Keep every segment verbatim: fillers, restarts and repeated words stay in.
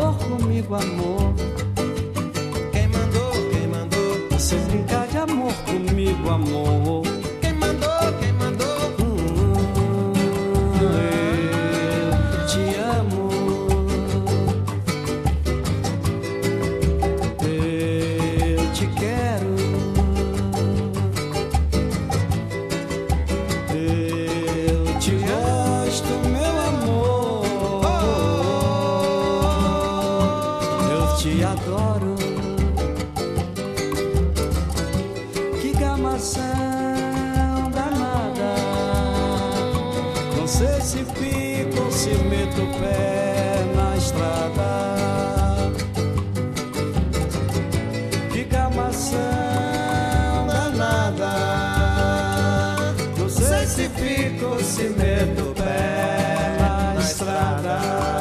amor comigo, amor. Quem mandou, quem mandou você brincar de amor comigo, amor? Quem mandou, quem mandou hum, eu te amo. Eu te quero. Eu te gosto, meu amor. Eu te adoro. Que gamação danada. Não sei se fico ou se meto o pé na estrada. Que gamação danada. Não sei se fico ou se meto o pé na estrada.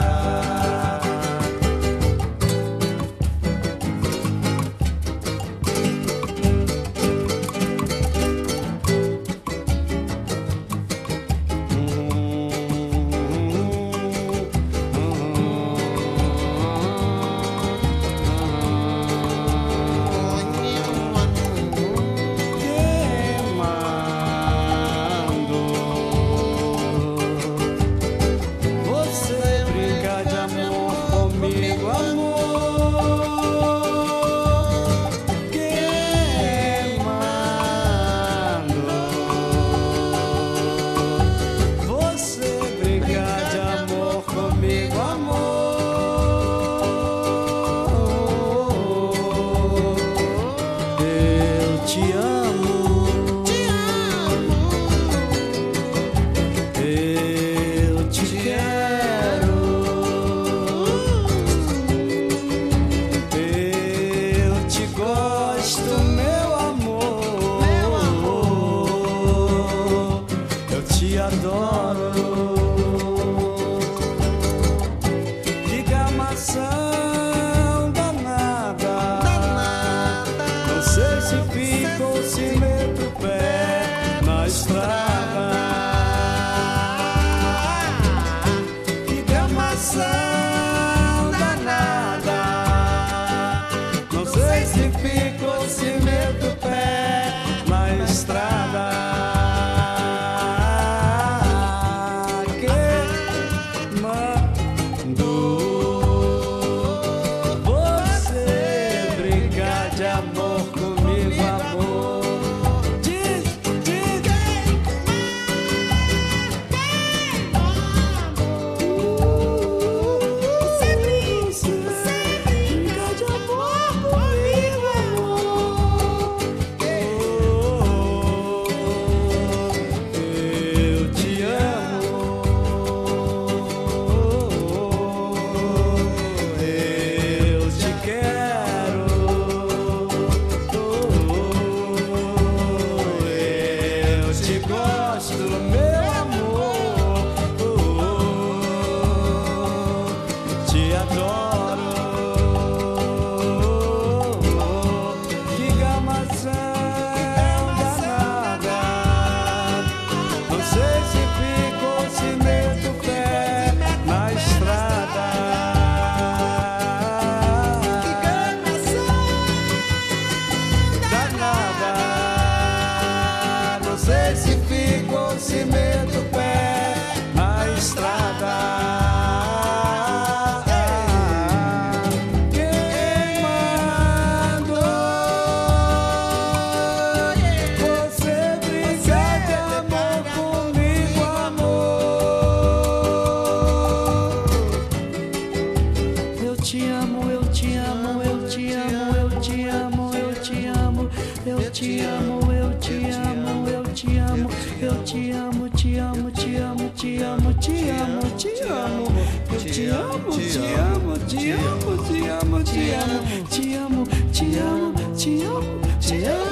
Te amo, te amo, te amo, te amo, te amo, te amo.